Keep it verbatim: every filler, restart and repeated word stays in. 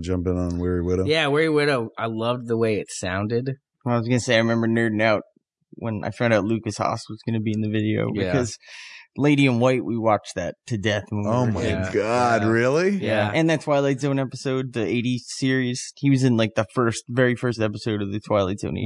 want to jump in on Weary Widow? Yeah, Weary Widow. I loved the way it sounded. I was gonna say I remember nerding out when I found out Lucas Haas was gonna be in the video Yeah. because Lady in White, we watched that to death. When we Oh were my kids. God, Yeah. really? Yeah. And that Twilight Zone episode, the eighties series, he was in like the first, very first episode of the Twilight Zone.